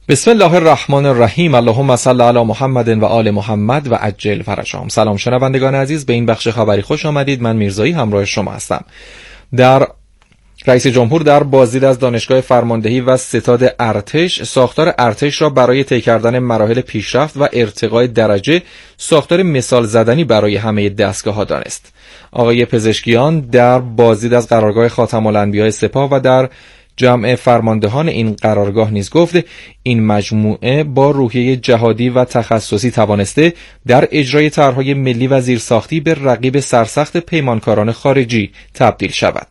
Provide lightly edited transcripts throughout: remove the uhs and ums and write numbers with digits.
بسم الله الرحمن الرحیم. اللهم صل علی محمد و آل محمد و عجل فرجهم. سلام شنوندگان عزیز، به این بخش خبری خوش آمدید. من میرزایی همراه شما هستم. رئیس جمهور در بازدید از دانشگاه فرماندهی و ستاد ارتش ساختار ارتش را برای طی کردن مراحل پیشرفت و ارتقای درجه ساختار مثال زدنی برای همه دستگاه‌ها دانست. آقای پزشکیان در بازدید از قرارگاه خاتم الانبیاء سپاه و در جمع فرماندهان این قرارگاه نیز گفت این مجموعه با روحیه جهادی و تخصصی توانسته در اجرای طرح‌های ملی و زیرساختی به رقیب سرسخت پیمانکاران خارجی تبدیل شود.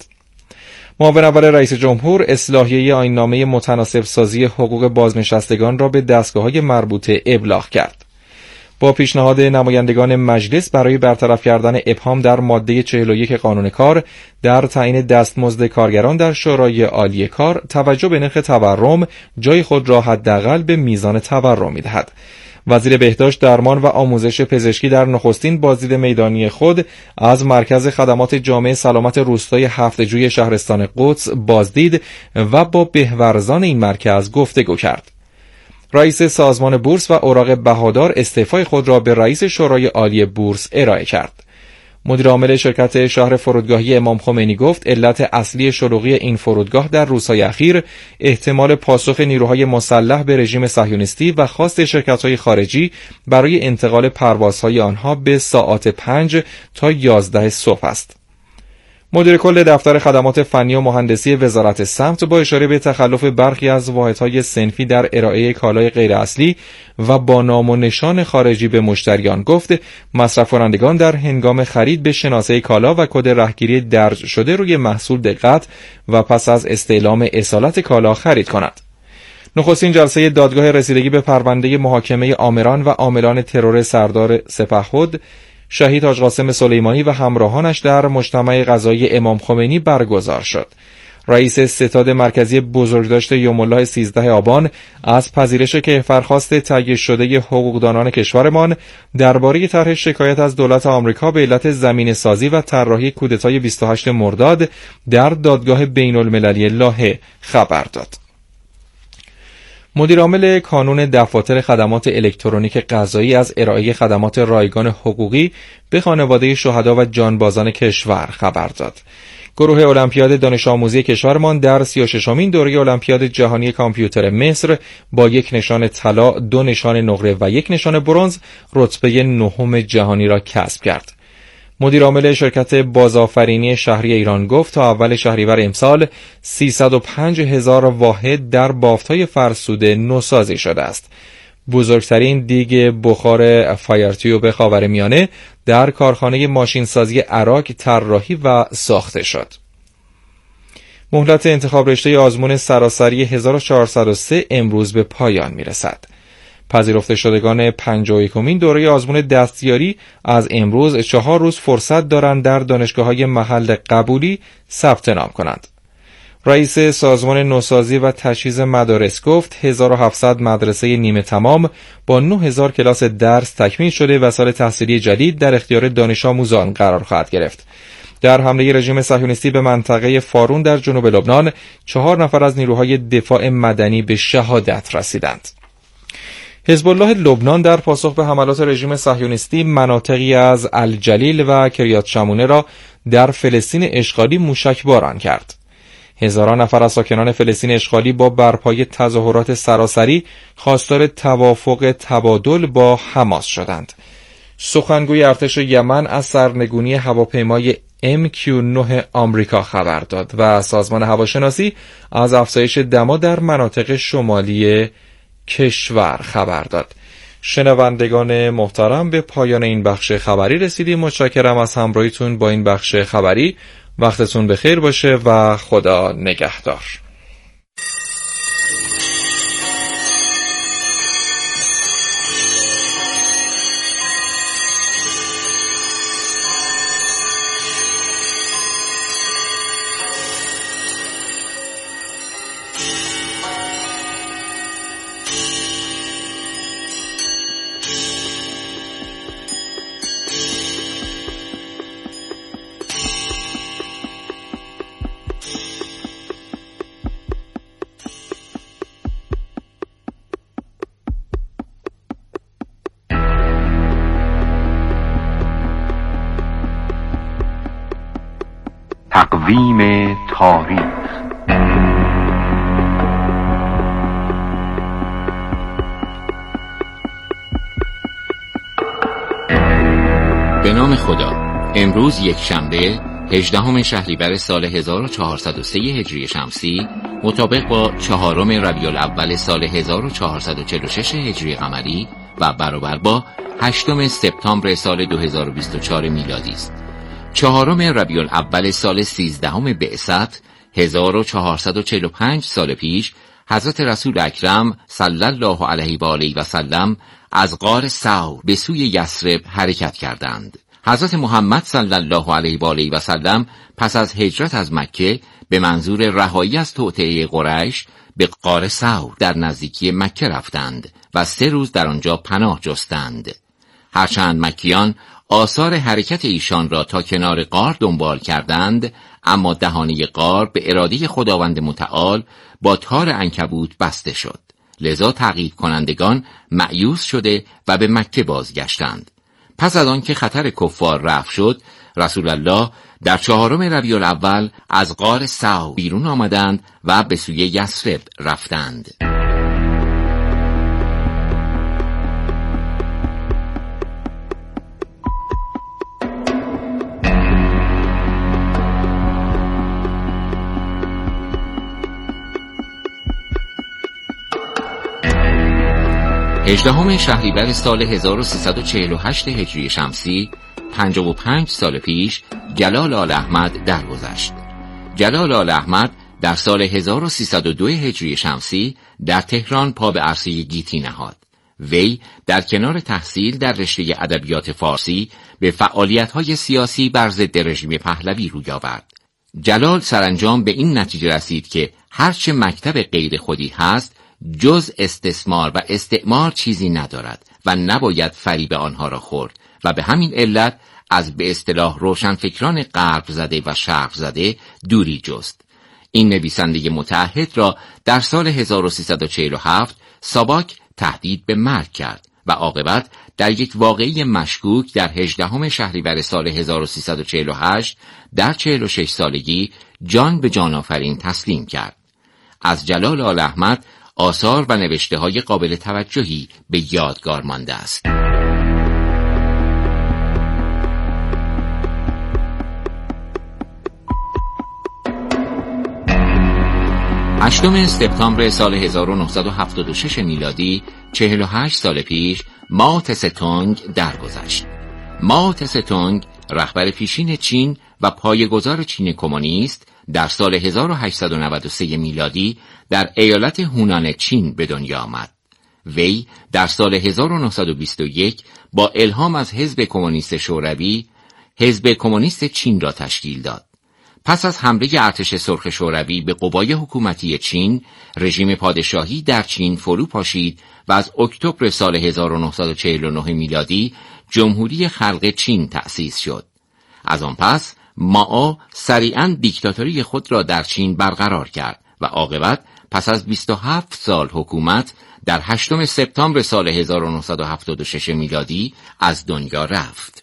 معاون اول رئیس جمهور اصلاحیه آیین‌نامه متناسب سازی حقوق بازنشستگان را به دستگاه‌های مربوطه ابلاغ کرد. با پیشنهاد نمایندگان مجلس برای برطرف کردن ابهام در ماده 41 قانون کار در تعیین دستمزد کارگران در شورای عالی کار، توجه به نرخ تورم جای خود را حداقل به میزان تورم می‌دهد. وزیر بهداشت، درمان و آموزش پزشکی در نخستین بازدید میدانی خود از مرکز خدمات جامعه سلامت روستای هفت‌جوی شهرستان قدس بازدید و با بهورزان این مرکز گفتگو کرد. رئیس سازمان بورس و اوراق بهادار استعفای خود را به رئیس شورای عالی بورس ارائه کرد. مدیر عامل شرکت شهر فرودگاهی امام خمینی گفت علت اصلی شلوغی این فرودگاه در روزهای اخیر احتمال پاسخ نیروهای مسلح به رژیم صهیونیستی و خواست شرکت‌های خارجی برای انتقال پروازهای آنها به ساعات 5 تا 11 صبح است. مدیر کل دفتر خدمات فنی و مهندسی وزارت سمت با اشاره به تخلف برخی از واحدهای صنفی در ارائه کالای غیر اصلی و با نام و نشان خارجی به مشتریان گفت مصرف کنندگان در هنگام خرید به شناسه کالا و کد رهگیری درج شده روی محصول دقت و پس از استعلام اصالت کالا خرید کنند. نخستین جلسه دادگاه رسیدگی به پرونده محاکمه آمران و عاملان ترور سردار سپهبد شهید حاج قاسم سلیمانی و همراهانش در مجتمع قضایی امام خمینی برگزار شد. رئیس ستاد مرکزی بزرگداشت یوم الله 13 آبان از پذیرش کیفرخواست تهیه شده حقوقدانان کشورمان درباره طرح شکایت از دولت آمریکا به علت زمینه سازی و طراحی کودتای 28 مرداد در دادگاه بین المللی لاهه خبر داد. مدیر عامل کانون دفاتر خدمات الکترونیک قضایی از ارائه خدمات رایگان حقوقی به خانواده شهدا و جانبازان کشور خبر داد. گروه المپیاد دانش آموزی کشورمان در 36مین دوره المپیاد جهانی کامپیوتر مصر با 1 نشان طلا، 2 نشان نقره و 1 نشان برنز رتبه 9 جهانی را کسب کرد. مدیر عامل شرکت بازآفرینی شهری ایران گفت تا اول شهریور امسال 305,000 واحد در بافت‌های فرسوده نوسازی شده است. بزرگترین دیگ بخار فایرتیوب خاورمیانه در کارخانه ماشینسازی اراک طراحی و ساخته شد. مهلت انتخاب رشته آزمون سراسری 1403 امروز به پایان می‌رسد. پذیرفته شدگان 51مین دوره آزمون دستیاری از امروز 4 روز فرصت دارند در دانشگاه‌های محل قبولی ثبت نام کنند. رئیس سازمان نوسازی و تجهیز مدارس گفت 1700 مدرسه نیمه تمام با 9000 کلاس درس تکمیل شده و سال تحصیلی جدید در اختیار دانش آموزان قرار خواهد گرفت. در حمله رژیم صهیونیستی به منطقه فارون در جنوب لبنان 4 نفر از نیروهای دفاع مدنی به شهادت رسیدند. حزب الله لبنان در پاسخ به حملات رژیم صهیونیستی مناطقی از الجلیل و کریات شمونه را در فلسطین اشغالی موشکباران کرد. هزاران نفر از ساکنان فلسطین اشغالی با برپای تظاهرات سراسری خواستار توافق تبادل با حماس شدند. سخنگوی ارتش یمن از سرنگونی هواپیمای MQ-9 آمریکا خبر داد و سازمان هواشناسی از افزایش دما در مناطق شمالی کشور خبر داد. شنوندگان محترم، به پایان این بخش خبری رسیدیم. متشکرم از همراهیتون با این بخش خبری. وقتتون بخیر باشه و خدا نگهدار. تقویم تاریخ. به نام خدا. امروز یک شنبه 18 شهریور سال 1403 هجری شمسی مطابق با 4 ربیع الاول سال 1446 هجری قمری و برابر با 8 سپتامبر سال 2024 میلادی است. 4 ربیع الاول سال 13 بعثت 1445 سال پیش حضرت رسول اکرم صلی الله علیه و آله و سلم از غار ثور به سوی یثرب حرکت کردند. حضرت محمد صلی الله علیه و آله و سلم پس از هجرت از مکه به منظور رهایی از توطئه قریش به غار ثور در نزدیکی مکه رفتند و 3 روز در آنجا پناه جستند. هرچند مکیان آثار حرکت ایشان را تا کنار غار دنبال کردند، اما دهانه غار به اراده خداوند متعال با تار عنکبوت بسته شد. لذا تعقیب کنندگان مأیوس شده و به مکه بازگشتند. پس از آن که خطر کفار رفع شد، رسول الله در 4 ربیع الاول از غار ثور بیرون آمدند و به سوی یثرب رفتند. هجدهم شهریور سال 1348 هجری شمسی 55 سال پیش جلال آل احمد درگذشت. جلال آل احمد در سال 1302 هجری شمسی در تهران پا به عرصه گیتی نهاد. وی در کنار تحصیل در رشته ادبیات فارسی به فعالیت‌های سیاسی بر ضد رژیم پهلوی روی آورد. جلال سرانجام به این نتیجه رسید که هرچه مکتب غیر خودی هست جز استثمار و استعمار چیزی ندارد و نباید فریب آنها را خورد و به همین علت از به اصطلاح روشنفکران غرب زده و شرق زده دوری جست. این نویسنده متعهد را در سال 1347 ساواک تهدید به مرگ کرد و عاقبت در یک واقعه مشکوک در 18 شهریور سال 1348 در 46 سالگی جان به جان آفرین تسلیم کرد. از جلال آل احمد آثار و نوشته‌های قابل توجهی به یادگار مانده است. 8 سپتامبر سال 1976 میلادی 48 سال پیش ماو تسه تونگ درگذشت. ماو تسه تونگ رهبر پیشین چین و پایه‌گذار چین کمونیست در سال 1893 میلادی در ایالت هونان چین به دنیا آمد. وی در سال 1921 با الهام از حزب کمونیست شوروی حزب کمونیست چین را تشکیل داد. پس از حمله ارتش سرخ شوروی به قوای حکومتی چین، رژیم پادشاهی در چین فرو پاشید و از اکتبر سال 1949 میلادی جمهوری خلق چین تأسیس شد. از آن پس مائو سریعاً دیکتاتوری خود را در چین برقرار کرد و عاقبت پس از 27 سال حکومت در 8 سپتامبر سال 1976 میلادی از دنیا رفت.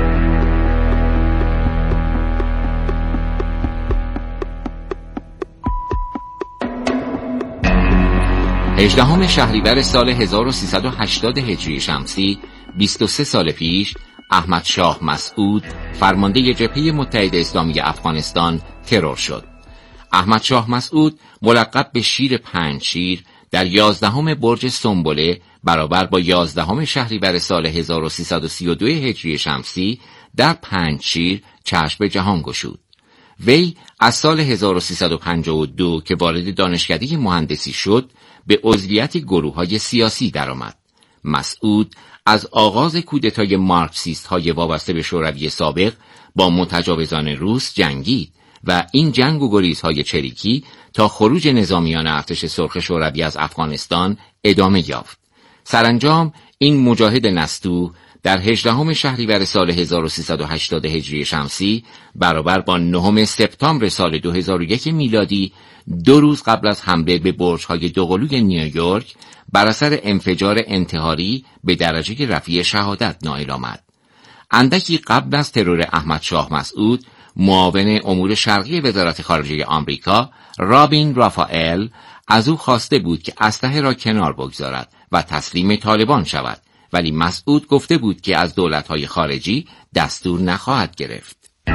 18 شهریور سال 1380 هجری شمسی 23 سال پیش احمد شاه مسعود فرمانده جبهه متحده اسلامی افغانستان ترور شد. احمد شاه مسعود ملقب به شیر 5 شیر در 11 برج سنبله برابر با 11 شهریور سال 1332 هجری شمسی در 5 شیر چشم به جهان گشود. وی از سال 1352 که وارد دانشکده مهندسی شد به عضویت گروه‌های سیاسی درآمد. مسعود از آغاز کودتای مارکسیست‌های وابسته به شوروی سابق با متجاوزان روس جنگید و این جنگ و گریزهای چریکی تا خروج نظامیان ارتش سرخ شوروی از افغانستان ادامه یافت. سرانجام این مجاهد نستوه در 18 شهریور سال 1380 هجری شمسی برابر با 9 سپتامبر سال 2001 میلادی 2 روز قبل از حمله به برج‌های دوقلوی نیویورک بر اثر انفجار انتحاری به درجه رفیع شهادت نائل آمد. اندکی قبل از ترور احمد شاه مسعود معاون امور شرقی وزارت خارجه آمریکا رابین رافائل از او خواسته بود که اسلحه را کنار بگذارد و تسلیم طالبان شود، ولی مسعود گفته بود که از دولت‌های خارجی دستور نخواهد گرفت.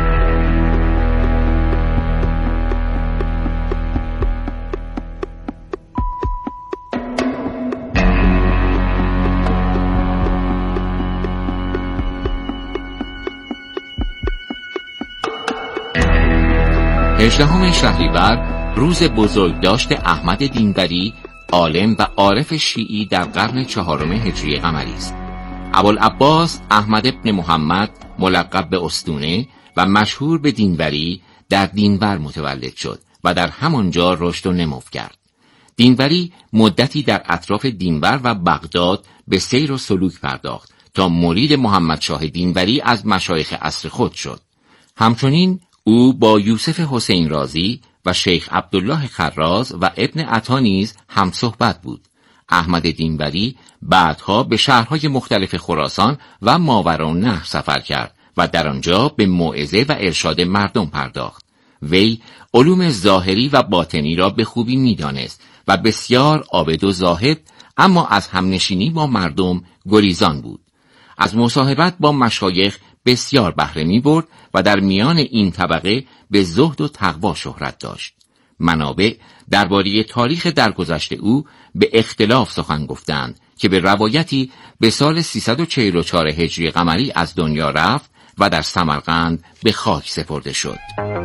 هجدهم شهریور روز بزرگداشت احمد دینبری، عالم و عارف شیعی در قرن 4 هجری قمری است. ابوالعباس احمد ابن محمد ملقب به استونه و مشهور به دینبری در دینور متولد شد و در همانجا رشد و نمو کرد. دینبری مدتی در اطراف دینور و بغداد به سیر و سلوک پرداخت تا مرید محمد شاه دینبری از مشایخ عصر خود شد. همچنین او با یوسف حسین رازی و شیخ عبدالله خراز و ابن عطا نیز هم صحبت بود. احمد دینبری بعدها به شهرهای مختلف خراسان و ماوراءالنهر سفر کرد و در آنجا به موعظه و ارشاد مردم پرداخت. وی علوم ظاهری و باطنی را به خوبی می‌دانست و بسیار عابد و زاهد، اما از همنشینی با مردم گریزان بود. از مصاحبت با مشایخ بسیار بهره می‌برد و در میان این طبقه به زهد و تقوا شهرت داشت. منابع درباره تاریخ درگذشته او به اختلاف سخن گفتند که به روایتی به سال 344 هجری قمری از دنیا رفت و در سمرقند به خاک سپرده شد.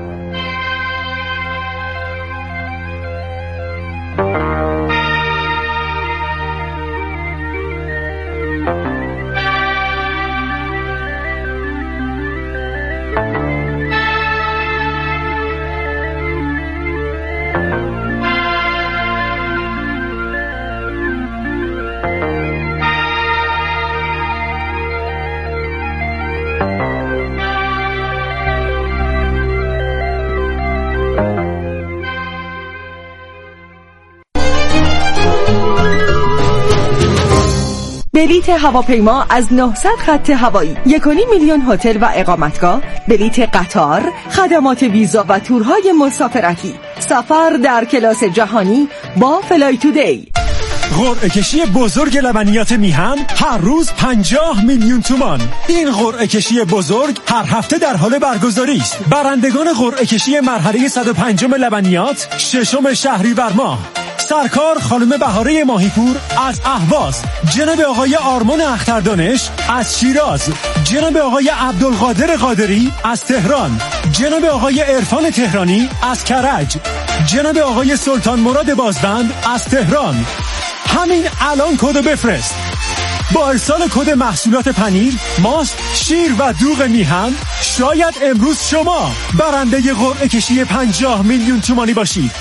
بلیت هواپیما از 900 خط هوایی، 1.5 میلیون هتل و اقامتگاه، بلیت قطار، خدمات ویزا و تورهای مسافرتی، سفر در کلاس جهانی با فلای تودی. قرعه کشی بزرگ لبنیات میهن هر روز 50 میلیون تومان. این قرعه کشی بزرگ هر هفته در حال برگزاری است. برندگان قرعه کشی مرحله 105 لبنیات 6 شهریور ماه: سرکار خانم بهاره ماهیپور از اهواز، جناب آقای آرمان اختردانش از شیراز، جناب آقای عبدالقادر قادری از تهران، جناب آقای عرفان تهرانی از کرج، جناب آقای سلطان مراد بازبند از تهران. همین الان کدو بفرست. با ارسال کد محصولات پنیر، ماست، شیر و دوغ میهن شاید امروز شما برنده قرعه کشی 50 میلیون تومانی باشید.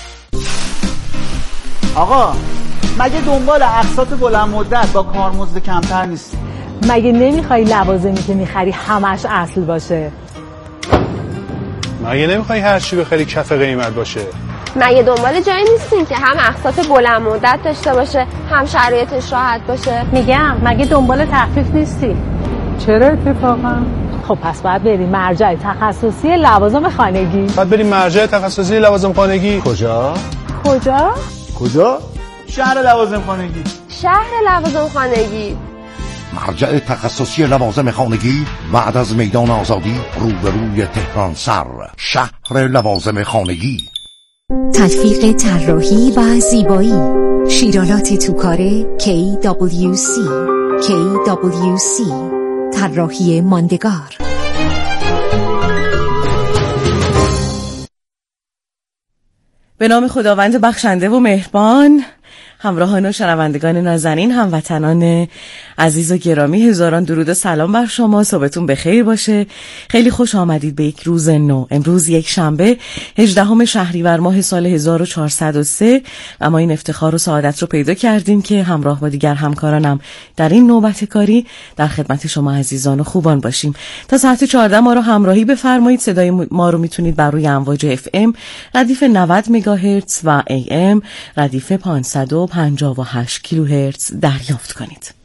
آقا مگه دنبال اقساط بلند مدت با کارمزد کمتر نیستی؟ مگه نمیخوای لوازمی که میخری همش اصل باشه؟ مگه نمیخوای هر چی بخری کف قیمت باشه؟ مگه دنبال جایی نیستین که هم اقساط بلند مدت داشته باشه، هم شرایطش راحت باشه؟ میگم مگه دنبال تخفیف نیستی؟ چرا اتفاقا؟ خب پس باید بریم مرجع تخصصی لوازم خانگی. باید بریم مرجع تخصصی لوازم خانگی. کجا؟ شهر لوازم خانگی. شهر لوازم خانگی. مرجع تخصصی لوازم خانگی بعد از میدان آزادی روبروی تهران سر، شهر لوازم خانگی. تلفیق طراحی و زیبایی، شیرالات توکاره KWC طراحی ماندگار. به نام خداوند بخشنده و مهربان. همراهان و شنوندگان نازنین، هموطنان عزیز و گرامی، هزاران درود و سلام بر شما. صبحتون بخیر باشه. خیلی خوش آمدید به یک روز نو. امروز یک شنبه 18 شهریور ماه سال 1403 و ما این افتخار و سعادت رو پیدا کردیم که همراه با دیگر همکارانم در این نوبت کاری در خدمت شما عزیزان و خوبان باشیم. تا ساعت 14 ما رو همراهی بفرمایید. صدای ما رو میتونید بر روی امواج FM ردیف 90 مگاهرتز و AM ردیف 558 کیلوهرتز دریافت کنید.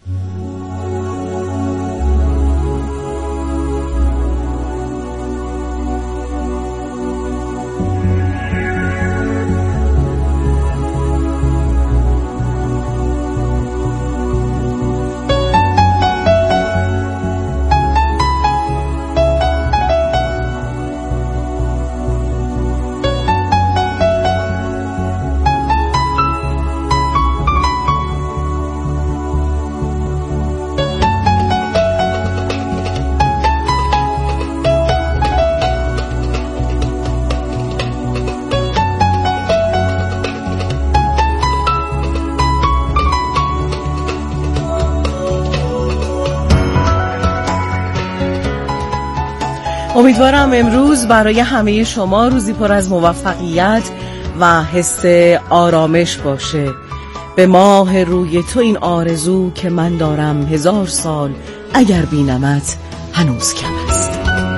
امیدوارم امروز برای همه شما روزی پر از موفقیت و حس آرامش باشه. به ماه روی تو این آرزو که من دارم 1000 سال اگر بینمت هنوز کم است.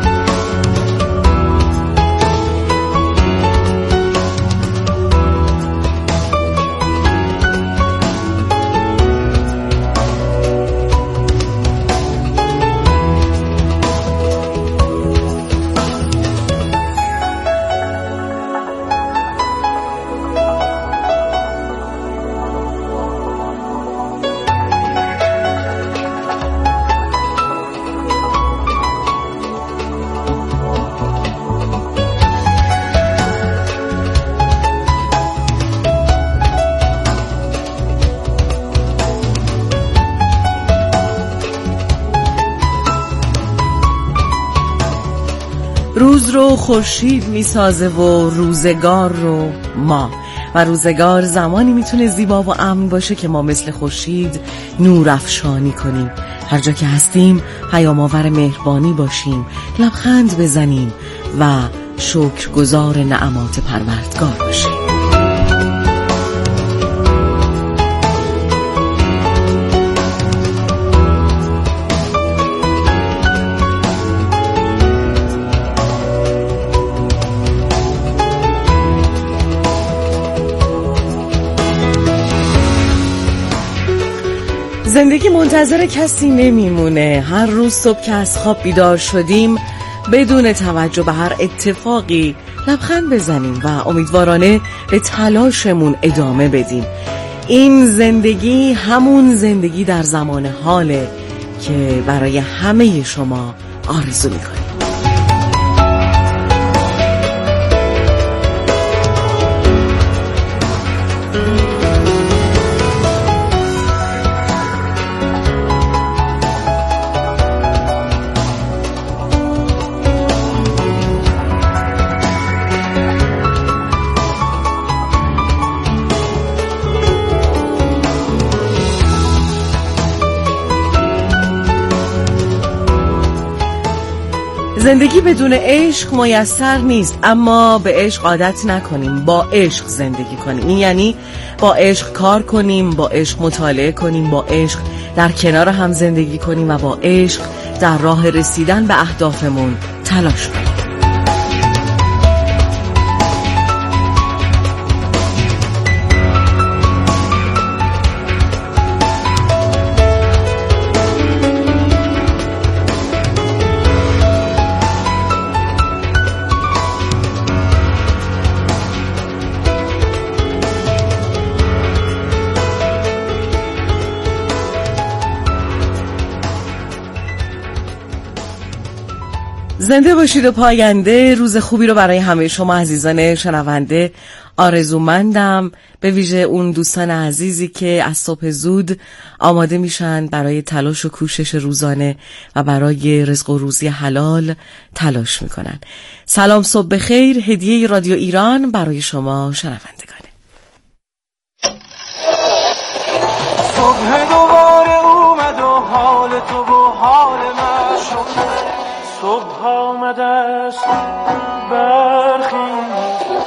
روز رو خورشید میسازه و روزگار رو ما، و روزگار زمانی میتونه زیبا و امن باشه که ما مثل خورشید نور افشانی کنیم. هر جا که هستیم پیام‌آور مهربانی باشیم، لبخند بزنیم و شکرگزار نعمات پروردگار باشیم. زندگی منتظر کسی نمیمونه. هر روز صبح که از خواب بیدار شدیم بدون توجه به هر اتفاقی لبخند بزنیم و امیدوارانه به تلاشمون ادامه بدیم. این زندگی همون زندگی در زمان حاله که برای همه شما آرزو میکنیم. زندگی بدون عشق میسر نیست، اما به عشق عادت نکنیم، با عشق زندگی کنیم. این یعنی با عشق کار کنیم، با عشق مطالعه کنیم، با عشق در کنار هم زندگی کنیم و با عشق در راه رسیدن به اهدافمون تلاش کنیم. زنده باشید و پاینده. روز خوبی رو برای همه شما عزیزان شنونده آرزومندم، به ویژه اون دوستان عزیزی که از صبح زود آماده میشن برای تلاش و کوشش روزانه و برای رزق و روزی حلال تلاش میکنن. سلام، صبح بخیر. هدیه رادیو ایران برای شما شنوندگانه. صبح دوباره اومد و حال تو و حال من شد. صبح آمده است برخیز،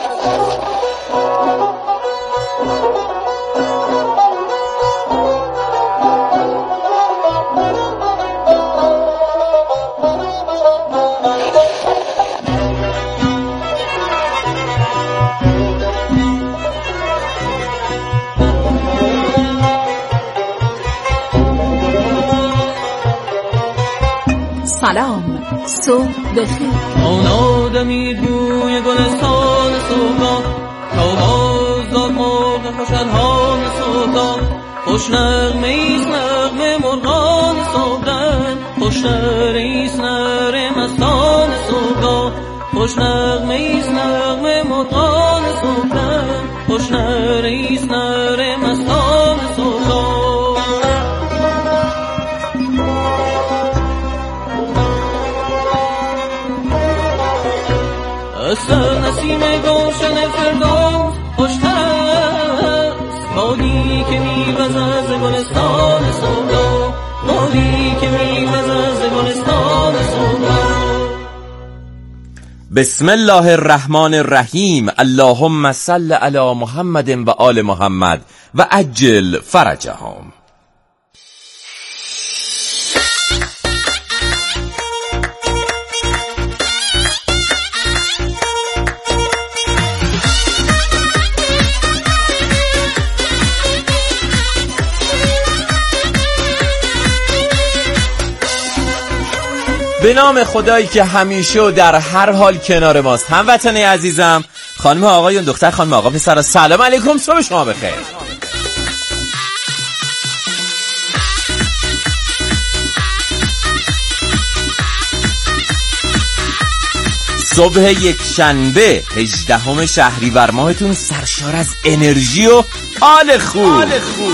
سلام، صبح بخیر. آن آدمی بوی گلستان صبح تا باز داد مرغ خوشنهان صبح، خوش نغمه ایست نغمه مرغان صبحدن، خوش نره ایست نره مستان صبح، خوش نغمه ایست نغمه مرغان صبحدن، خوش نره ایست نره مستان صبح. سر نسیم گلشن فردوس خوشتر است، بادی که میوزد از گلستان صبح، بادی که میوزد از گلستان صبح. بسم الله الرحمن الرحیم. اللهم صل علی محمد و آل محمد و عجل فرجهم. به نام خدایی که همیشه و در هر حال کنار ماست. هموطنای عزیزم، خانم آقایون، دختر خانم آقا پسرا، سلام علیکم، صبح شما بخیر. صبح یک شنبه 18 شهریور ماهتون سرشار از انرژی و حال خوب.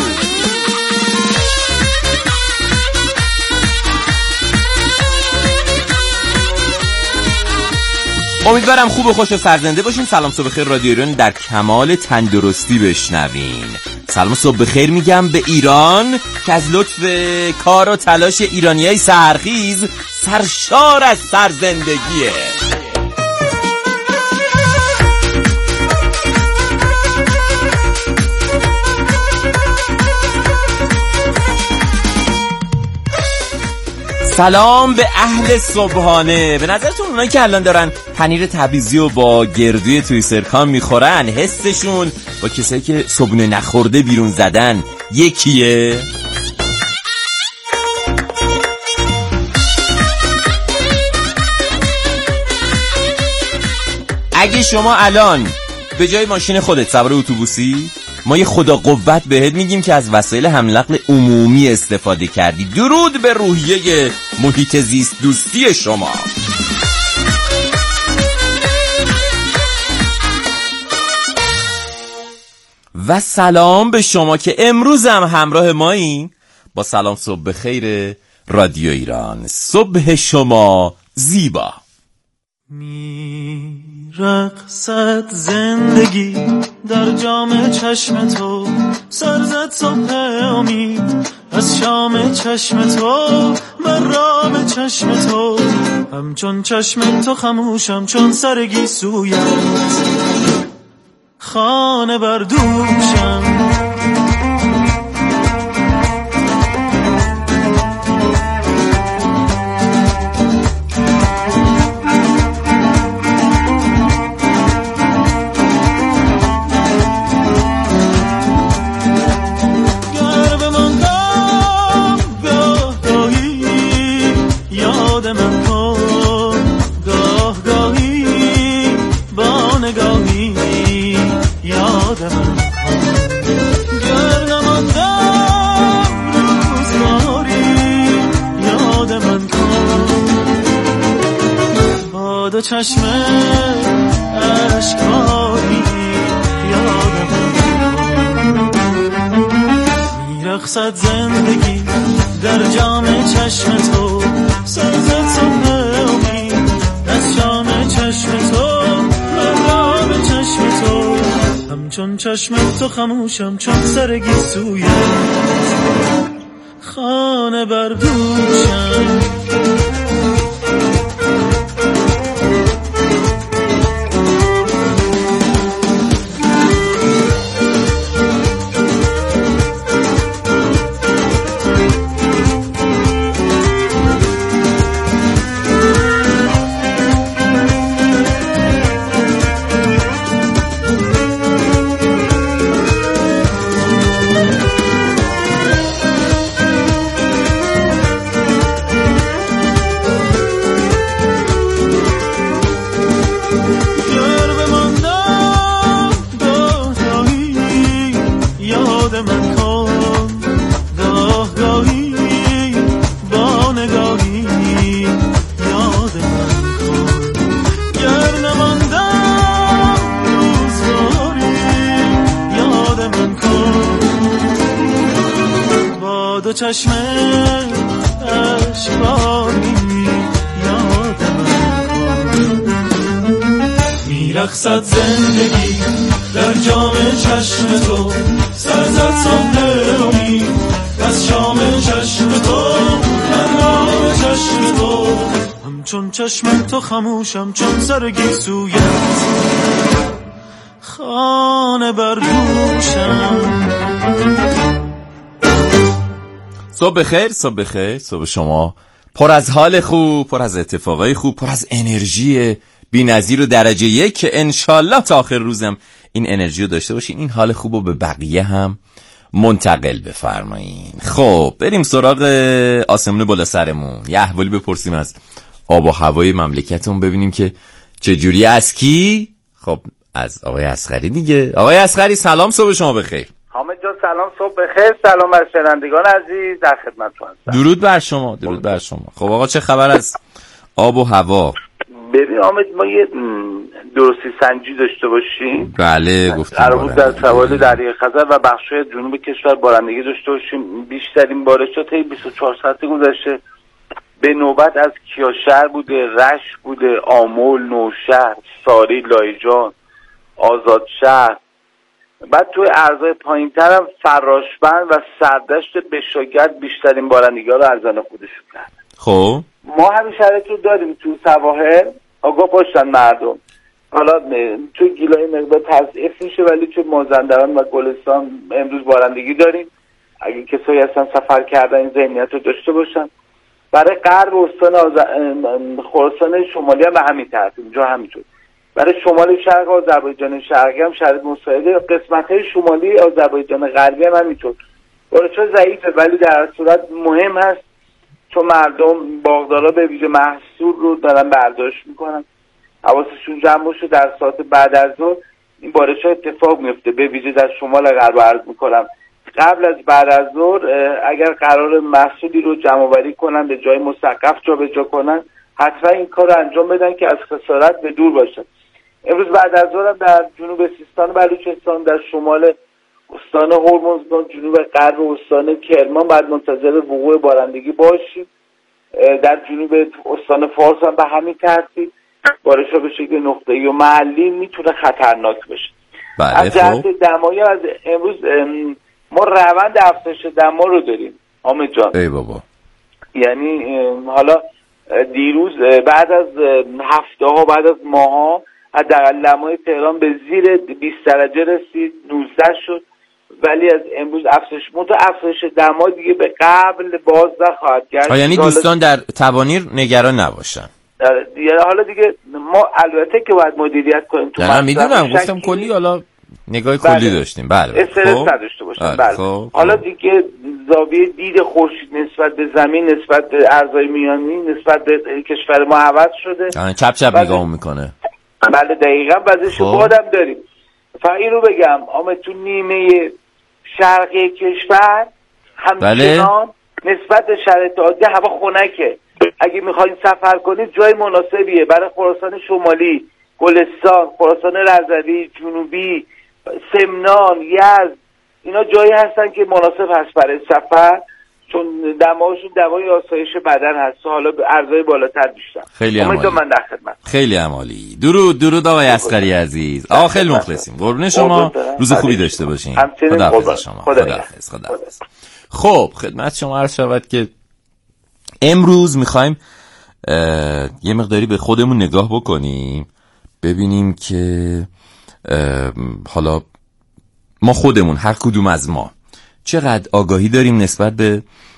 امیدوارم خوب و خوش و سرزنده باشین. سلام صبح خیر رادیو ایران در کمال تندرستی بشنوین. سلام صبح خیر میگم به ایران که از لطف کار و تلاش ایرانیای سحرخیز سرشار از سرزندگیه. سلام به اهل صبحانه. به نظرتون اونایی که الان دارن پنیر تبریزی و با گردوی توی سرکان میخورن، حسشون با کسایی که صبحونه نخورده بیرون زدن یکیه؟ اگه شما الان به جای ماشین خودت سوار اتوبوسی، ما یه خدا قوت بهت میگیم که از وسایل حمل نقل عمومی استفاده کردی. درود به روحیه محیط زیست دوستی شما. و سلام به شما که امروز هم همراه مایین با سلام صبح بخیر رادیو ایران. صبح شما زیبا. رقصد زندگی در جام چشم تو، سرزد صبح امید از شام چشم تو، من رام چشم تو، همچون چشم تو خموشم چون سرگی سویت، خانه بردوشم. چشم اشکاری یادم میرقصد زندگی در جام چشم تو، سرزد صبح امید از شام چشم تو، من چشم تو، همچون چشم تو خموشم چون سرگی سویت، خانه بردوشم. چشم اشکاری یادم میرقصد زندگی در جام چشم تو، سرزد صبح امید از شام چشم تو، من رام چشم تو، چون چشم تو خموشم، چون سر گیسویت خانه بردوشم. صبح بخیر، صبح بخیر، صبح شما پر از حال خوب، پر از اتفاقای خوب، پر از انرژی بی‌نظیر و درجه 1 که انشالله تا آخر روزم این انرژی رو داشته باشین، این حال خوب رو به بقیه هم منتقل بفرمایین. خب بریم سراغ آسمون بالا سرمون، یه احوالی بپرسیم از آب و هوای مملکتمون، ببینیم که چجوری. از کی؟ خب از آقای اصغری دیگه. آقای اصغری سلام، صبح شما بخیر. حامد جان سلام، صبح بخیر. سلام از شنوندگان عزیز، در خدمتتون هستم. درود بر شما، درود بر شما. خب آقا چه خبر از آب و هوا؟ ببین حامد، ما یه درستی سنجی داشته باشیم. بله گفتیم قرار بود در سواحل دریای خزر و بخش‌های جنوب کشور بارندگی داشته باشیم. بیشترین بارشات 24 ساعت گذشته به نوبت از کیاشهر بوده، رشت بوده، آمل، نوشهر، ساری، لایجان، آزادشهر. بعد توی ارزهای پایین‌تر هم فراشبند و سردشت بشاگرد بیشترین بارندگی‌ها رو ارزان خودشون کرد. خب ما همین شرایط رو داریم تو سواحل، آگاه باشن مردم. حالا تو گیلای مقدار تضعیف میشه، ولی تو مازندران و گلستان امروز بارندگی داریم. اگه کسایی هستن سفر کردن این ذهنیت رو داشته باشن. برای غرب استان خراسان شمالی هم به همین ترتیب، اینجا همینطور. برای شمال شرق آذربایجان شرقی هم شرایط مساعده، قسمت‌های شمالی آذربایجان غربی هم همینطور. بارش‌ها ضعیفه ولی در صورت مهم هست، چون مردم باغدارا به ویژه محصول رو دارن برداشت میکنن، حواسشون جمع باشه. در ساعت بعد از ظهر این بارش‌ها اتفاق میفته، به ویژه در شمال غرب عرض میکنم. قبل از بعد از ظهر اگر قرار محصولی رو جمع آوری کنن، به جای مسقف جابجا کنن، حتما این کار رو انجام بدن که از خسارت به دور باشن. امروز بعد از ظهر در جنوب سیستان و بلوچستان، در شمال استان هرمزگان، جنوب غرب استان کرمان بعد منتظر وقوع بارندگی باشید. در جنوب استان فارس هم به همین ترتیب بارش‌ها به شکل نقطه‌ای و محلی میتونه خطرناک بشه. از جهت دمایی از امروز ما روند افزایش دما رو داریم حامد جان. ای بابا. یعنی حالا دیروز بعد از هفته‌ها، بعد از ماها، حداقل دمای تهران به زیر 20 درجه رسید، 19 شد، ولی از امروز افزایش دما دیگه به قبل باز نخواهد گشت. یعنی دوستان در توانیر نگران نباشن. حالا دیگه ما البته که باید مدیریت کنیم تو نه میدونم، گفتم کلی حالا نگاه کلی داشتیم. بله استرس نداشته باشیم. بله حالا دیگه زاویه دید خورشید نسبت به زمین، نسبت به ارضای میانی، نسبت به کشور ما عوض شده. چپ چپ نگاه میکنه. بله دقیقاً. بعضیش بادم داریم. فقط این رو بگم تو نیمه شرقی کشور همچنان نسبت به شرایط عادی هوا خنکه. اگه میخواین سفر کنید جای مناسبیه برای خراسان شمالی، گلستان، خراسان رضوی، جنوبی، سمنان، یزد. اینا جایی هستن که مناسب هست برای سفر، چون دماشون دوای آسایش بدن هست. حالا به ارزهای بالاتر بیشتر. خیلی عالی. من در خدمت. خیلی عالی. درود آقای اصغری عزیز. آقا خیلی مخلصیم. قربون شما. روز خوبی داشته باشین. خداحافظ شما. خداحافظ. خب خدمت شما عرض شود که امروز میخوایم یه مقداری به خودمون نگاه بکنیم، ببینیم که حالا ما خودمون، هر کدوم از ما چقدر آگاهی داریم نسبت به